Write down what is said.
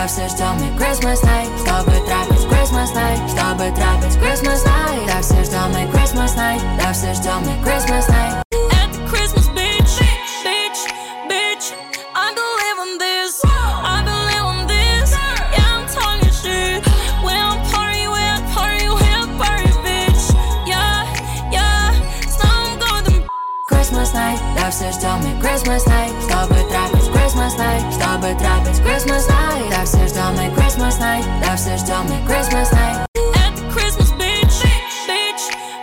все ждем и Christmas night, чтобы трапить Christmas night, чтобы трапить Christmas night. Да все ждем и Christmas night, да все ждем и Christmas night. At the Christmas bitch, I believe in this, I believe in this. Yeah, I'm talking shit. We don't party, bitch. Yeah, снова годом. Christmas night, да все ждем и Christmas night, чтобы трапить Christmas night, чтобы трапить Christmas night. Да все ждем и Christmas night, да все ждем и Christmas night.